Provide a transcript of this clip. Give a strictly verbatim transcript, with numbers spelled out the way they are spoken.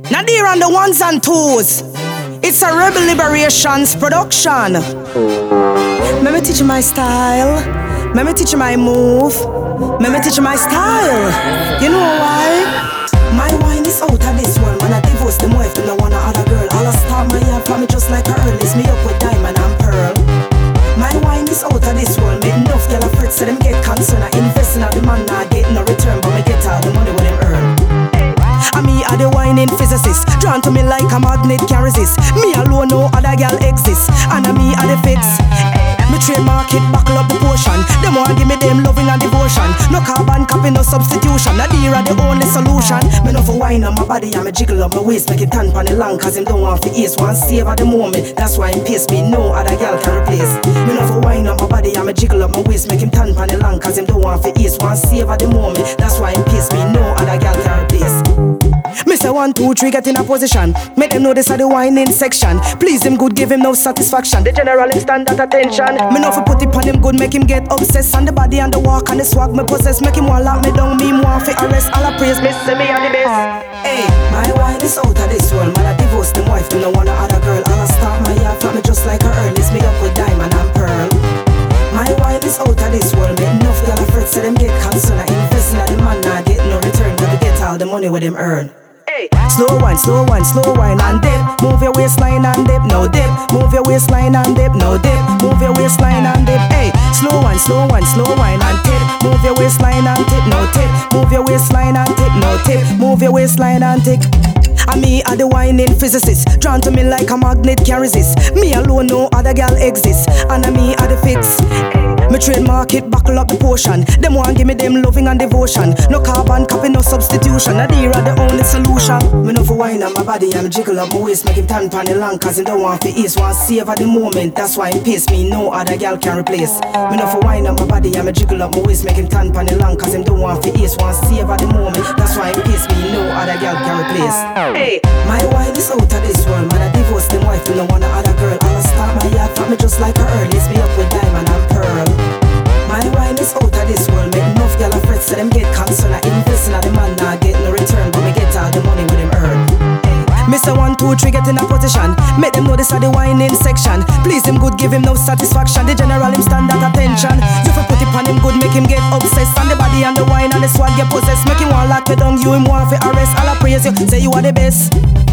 Nadir on the ones and twos. It's a Rebel Liberations production. Let me teach you my style. Let me teach you my move. Let me teach you my style. You know why? My wine is out of this world. Man, I divorce them wife and I want another girl. All I start my yard for me just like a earl. Lace me up with diamond and pearl. My wine is out of this world. Make enough girl afraid so them get concerned. I invest in a the man, I get no return, but me get all the money with them earn. And me are the whining physicist, drawn to me like a magnet can resist. Me alone no other girl exists, and a me are the fix. Me trademark it, buckle up the potion. Them want give me them loving and devotion. No carbon copy, no substitution. Nadir are the only solution. Me no for wine on my body and me jiggle up my waist, make it tan pan the long, cause him don't want to ace. One save at the moment, that's why him pace me, no other girl can replace. Me no for wine on my body and me jiggle up my waist, make him tan pan the long, cause him don't want to ace. One save at the moment, that's why him pace me, no other girl can replace. Me say one, two, three, get in a position. Make them know this are the whining section. Please him good, give him no satisfaction. The general him stand at attention. Me know fi put it on him good, make him get obsessed. On the body and the walk and the swag me possess. Make him want lock me down, me want fi arrest. All I praise me, say me are the best. Hey, my wine is out of this world. Man, I divorce them wife, me no want no other girl. All I start my yard for me just like a earl. Lace me up with diamond and pearl. My wine is out of this world. Make enough girl afraid so them get concerned. I invest in a the man, I get no return, but I get all the money with them earn. Slow wine, slow wine, slow wine and dip. Move your waistline and dip, no dip. Move your waistline and dip, no dip. Move your waistline and dip. Hey, slow wine, slow wine, slow wine and tip. Move your waistline and tip, no tip. Move your waistline and tip, no tip. Move your waistline and tick. And me are the whining physicist, drawn to me like a magnet can resist. Me alone no other girl exists, and a me are the fix. Me trademark it, buckle up the potion. Them want give me them loving and devotion. No carbon copy, no substitution. Nadir are the only solution. Me no for wine on my body, I'm jiggle up my waist, make him tan pan the long, cause him don't want to ease. Want save at the moment, that's why him pace me, no other girl can replace. Me no for wine on my body, I'm jiggle up my waist, make him tan pan the long, cause him don't want to ease. Want save at the moment, that's why him pace me, no other girl can replace. Hey, my wine is out of this world. Man, I divorce them wife, me no want no other girl. All I start my yard for me just like a earl. Lace me up with diamond and pearl. My wine is out of this world. Make enough girl afraid so them get concerned. I invest in a the man, I get no return, but me get all the money with him earn. Mister one, two, three, get in a position. Make them know this are the whining section. Please him good, give him no satisfaction. The general him stand at attention. You fi put it on him good, make him get obsessed. On the body and the wine and the swag get possessed. Make him want lock me down, you him want fi arrest. All I praise you, say you are the best.